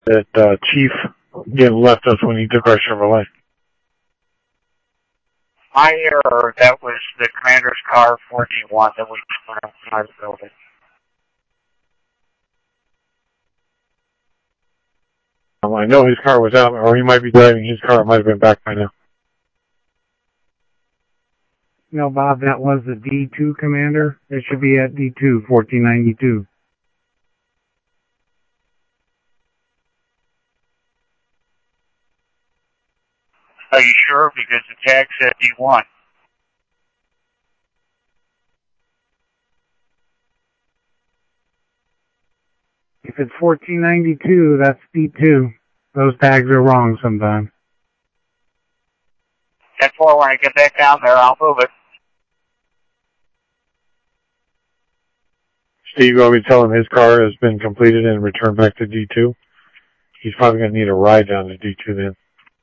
that Chief left us when he took our Chevrolet. My error, that was the commander's car, 41, that we put outside the building. I know his car was out, or he might be driving his car. It might have been back by now. No, Bob, that was the D2 commander. It should be at D2, 1492. Are you sure? Because the tag said D1. If it's 1492, that's D2. Those tags are wrong sometimes. 10-4, when I get back down there, I'll move it. Steve, you want me to tell him his car has been completed and returned back to D2? He's probably going to need a ride down to D2 then.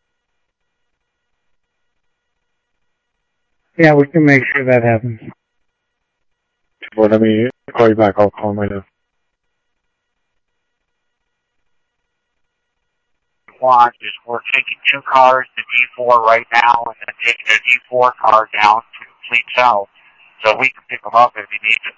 Yeah, we can make sure that happens. Well, let me call you back. I'll call him right now. Want is we're taking 2 cars to D4 right now and then taking a D4 car down to Fleet South so we can pick them up if you need it.